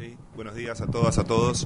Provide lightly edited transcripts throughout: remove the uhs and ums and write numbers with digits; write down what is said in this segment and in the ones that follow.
Sí, buenos días a todas, a todos.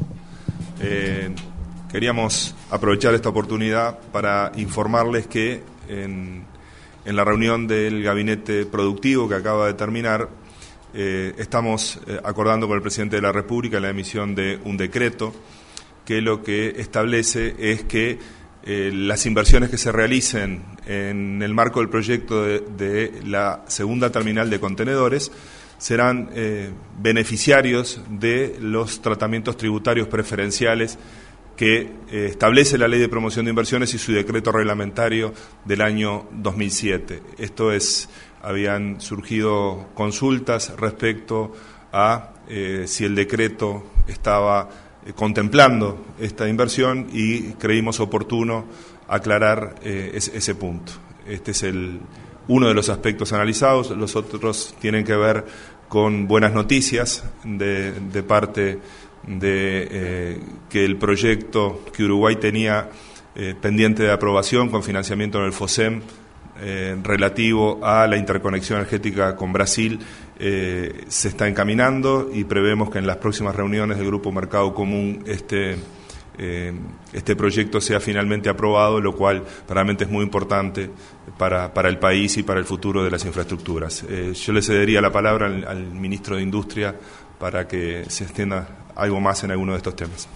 Queríamos aprovechar esta oportunidad para informarles que en la reunión del gabinete productivo que acaba de terminar, estamos acordando con el presidente de la República la emisión de un decreto que lo que establece es que las inversiones que se realicen en el marco del proyecto de la segunda terminal de contenedores serán beneficiarios de los tratamientos tributarios preferenciales que establece la Ley de Promoción de Inversiones y su decreto reglamentario del año 2007. Esto es, habían surgido consultas respecto a si el decreto estaba contemplando esta inversión y creímos oportuno aclarar ese punto. Este es uno de los aspectos analizados. Los otros tienen que ver con buenas noticias de parte de que el proyecto que Uruguay tenía pendiente de aprobación con financiamiento en el FOSEM relativo a la interconexión energética con Brasil se está encaminando y prevemos que en las próximas reuniones del Grupo Mercado Común este proyecto sea finalmente aprobado, lo cual realmente es muy importante para el país y para el futuro de las infraestructuras. Yo le cedería la palabra al ministro de Industria para que se extienda algo más en alguno de estos temas.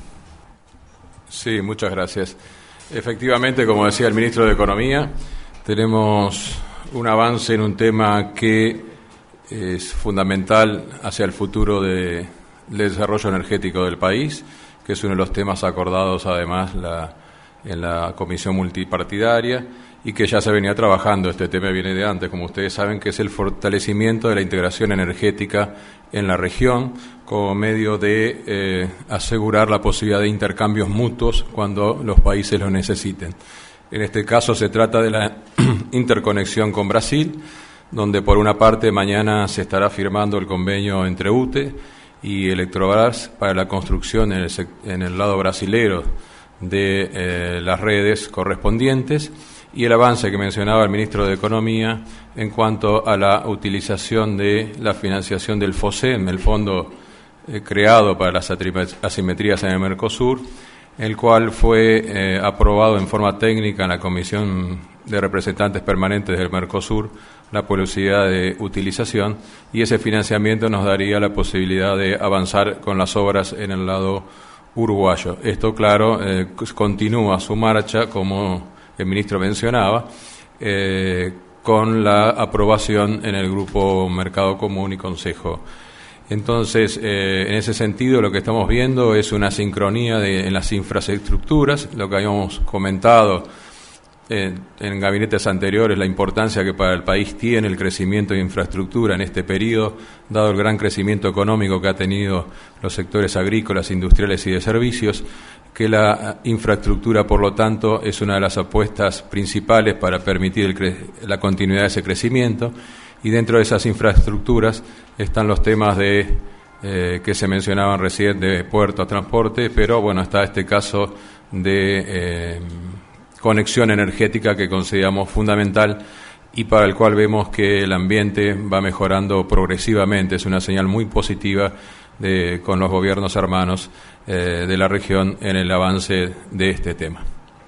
Sí, muchas gracias. Efectivamente, como decía el ministro de Economía, tenemos un avance en un tema que es fundamental hacia el futuro del desarrollo energético del país, que es uno de los temas acordados además en la comisión multipartidaria y que ya se venía trabajando. Este tema viene de antes, como ustedes saben, que es el fortalecimiento de la integración energética en la región como medio de asegurar la posibilidad de intercambios mutuos cuando los países lo necesiten. En este caso se trata de la interconexión con Brasil, donde por una parte mañana se estará firmando el convenio entre UTE y Electrobras para la construcción en el lado brasilero de las redes correspondientes, y el avance que mencionaba el ministro de Economía en cuanto a la utilización de la financiación del FOSEM, el fondo creado para las asimetrías en el Mercosur, el cual fue aprobado en forma técnica en la Comisión de Representantes Permanentes del Mercosur, la posibilidad de utilización, y ese financiamiento nos daría la posibilidad de avanzar con las obras en el lado uruguayo. Esto, claro, continúa su marcha, como el ministro mencionaba, con la aprobación en el Grupo Mercado Común y Consejo. Entonces, en ese sentido, lo que estamos viendo es una sincronía en las infraestructuras, lo que habíamos comentado en gabinetes anteriores, la importancia que para el país tiene el crecimiento de infraestructura en este periodo, dado el gran crecimiento económico que ha tenido los sectores agrícolas, industriales y de servicios, que la infraestructura, por lo tanto, es una de las apuestas principales para permitir la continuidad de ese crecimiento. Y dentro de esas infraestructuras están los temas que se mencionaban recién de puertos, transporte, pero bueno, está este caso de conexión energética que consideramos fundamental y para el cual vemos que el ambiente va mejorando progresivamente. Es una señal muy positiva con los gobiernos hermanos de la región en el avance de este tema.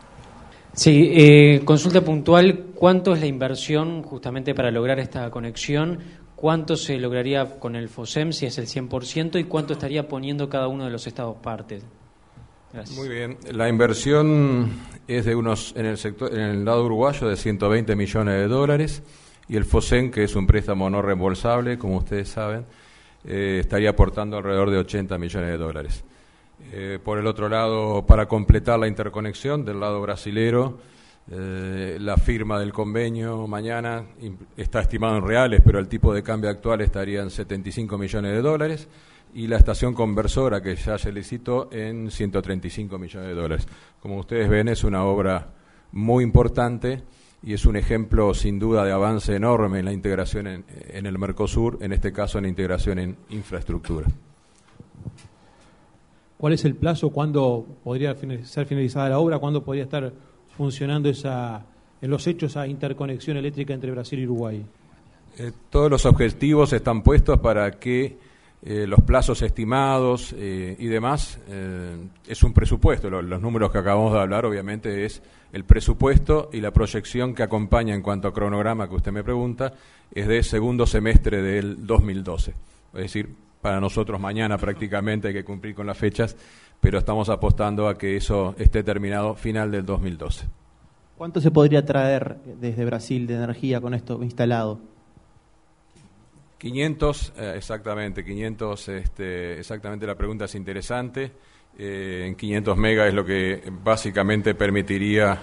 Sí, consulta puntual, ¿cuánto es la inversión justamente para lograr esta conexión? ¿Cuánto se lograría con el FOSEM, si es el 100%, y cuánto estaría poniendo cada uno de los estados partes? Gracias. Muy bien, la inversión es de en el lado uruguayo de 120 millones de dólares, y el FOSEM, que es un préstamo no reembolsable, como ustedes saben, estaría aportando alrededor de 80 millones de dólares. Por el otro lado, para completar la interconexión del lado brasilero, la firma del convenio mañana está estimado en reales, pero el tipo de cambio actual estaría en 75 millones de dólares, y la estación conversora, que ya se licitó, en 135 millones de dólares. Como ustedes ven, es una obra muy importante y es un ejemplo sin duda de avance enorme en la integración en el Mercosur, en este caso en la integración en infraestructura. ¿Cuál es el plazo? ¿Cuándo podría ser finalizada la obra? ¿Cuándo podría estar funcionando en los hechos esa interconexión eléctrica entre Brasil y Uruguay? Todos los objetivos están puestos para que los plazos estimados y demás, es un presupuesto. Los números que acabamos de hablar obviamente es el presupuesto, y la proyección que acompaña en cuanto a cronograma que usted me pregunta es de segundo semestre del 2012. Es decir, para nosotros mañana prácticamente hay que cumplir con las fechas, pero estamos apostando a que eso esté terminado final del 2012. ¿Cuánto se podría traer desde Brasil de energía con esto instalado? 500, exactamente, 500, exactamente la pregunta es interesante. En 500 megas es lo que básicamente permitiría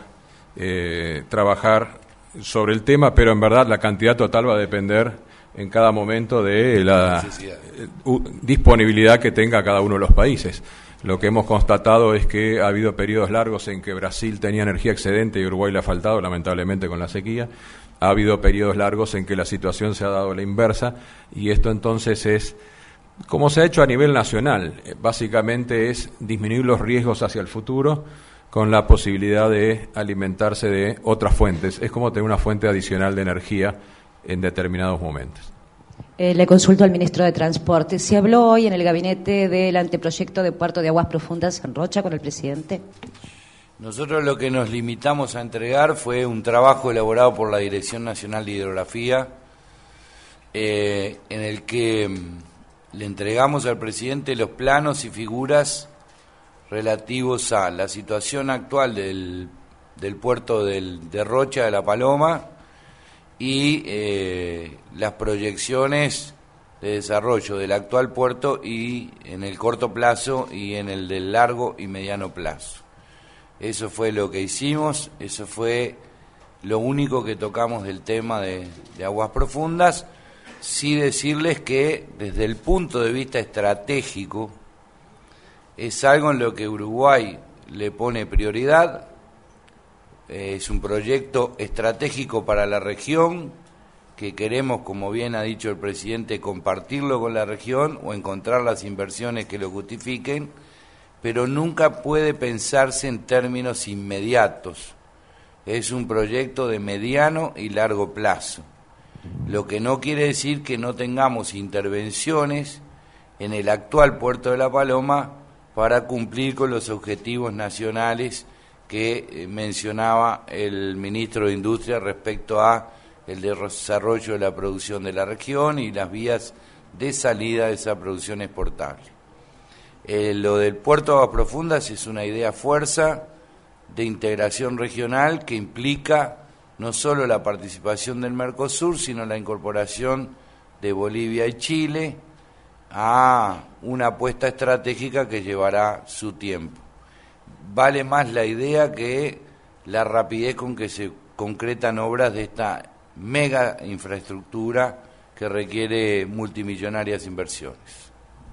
trabajar sobre el tema, pero en verdad la cantidad total va a depender en cada momento de la disponibilidad que tenga cada uno de los países. Lo que hemos constatado es que ha habido periodos largos en que Brasil tenía energía excedente y Uruguay le ha faltado, lamentablemente, con la sequía. Ha habido periodos largos en que la situación se ha dado la inversa, y esto entonces es, como se ha hecho a nivel nacional, básicamente es disminuir los riesgos hacia el futuro con la posibilidad de alimentarse de otras fuentes. Es como tener una fuente adicional de energía en determinados momentos. Le consulto al ministro de Transporte. ¿Se habló hoy en el gabinete del anteproyecto de Puerto de Aguas Profundas en Rocha con el presidente? Nosotros lo que nos limitamos a entregar fue un trabajo elaborado por la Dirección Nacional de Hidrografía, en el que le entregamos al presidente los planos y figuras relativos a la situación actual del puerto de Rocha de La Paloma y las proyecciones de desarrollo del actual puerto y en el corto plazo y en el del largo y mediano plazo. Eso fue lo que hicimos, eso fue lo único que tocamos del tema de aguas profundas. Sí decirles que desde el punto de vista estratégico es algo en lo que Uruguay le pone prioridad. Es un proyecto estratégico para la región que queremos, como bien ha dicho el presidente, compartirlo con la región o encontrar las inversiones que lo justifiquen, pero nunca puede pensarse en términos inmediatos. Es un proyecto de mediano y largo plazo, lo que no quiere decir que no tengamos intervenciones en el actual puerto de La Paloma para cumplir con los objetivos nacionales que mencionaba el ministro de Industria respecto a el desarrollo de la producción de la región y las vías de salida de esa producción exportable. Lo del puerto de Aguas Profundas es una idea fuerza de integración regional que implica no solo la participación del Mercosur, sino la incorporación de Bolivia y Chile a una apuesta estratégica que llevará su tiempo. Vale más la idea que la rapidez con que se concretan obras de esta mega infraestructura que requiere multimillonarias inversiones.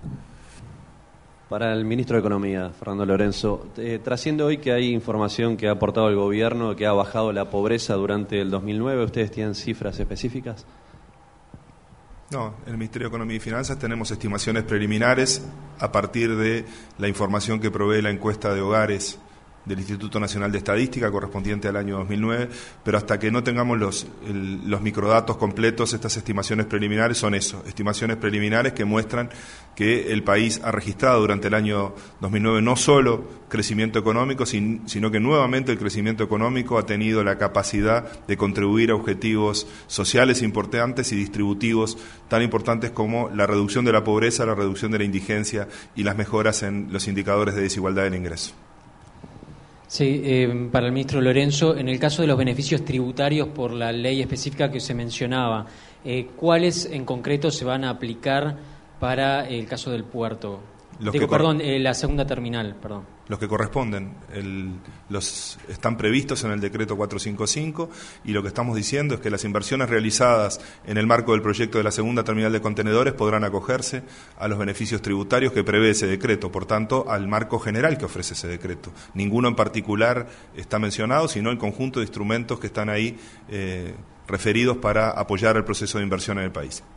Para el ministro de Economía, Fernando Lorenzo, trasciende hoy que hay información que ha aportado el gobierno que ha bajado la pobreza durante el 2009. ¿Ustedes tienen cifras específicas? No, en el Ministerio de Economía y Finanzas tenemos estimaciones preliminares a partir de la información que provee la encuesta de hogares del Instituto Nacional de Estadística correspondiente al año 2009, pero hasta que no tengamos los microdatos completos, estas estimaciones preliminares son eso, estimaciones preliminares que muestran que el país ha registrado durante el año 2009 no solo crecimiento económico, sino que nuevamente el crecimiento económico ha tenido la capacidad de contribuir a objetivos sociales importantes y distributivos tan importantes como la reducción de la pobreza, la reducción de la indigencia y las mejoras en los indicadores de desigualdad del ingreso. Sí, para el ministro Lorenzo, en el caso de los beneficios tributarios por la ley específica que se mencionaba, ¿cuáles en concreto se van a aplicar para el caso del puerto? La segunda terminal, perdón. Los que corresponden, están previstos en el decreto 455 y lo que estamos diciendo es que las inversiones realizadas en el marco del proyecto de la segunda terminal de contenedores podrán acogerse a los beneficios tributarios que prevé ese decreto, por tanto, al marco general que ofrece ese decreto. Ninguno en particular está mencionado, sino el conjunto de instrumentos que están ahí referidos para apoyar el proceso de inversión en el país.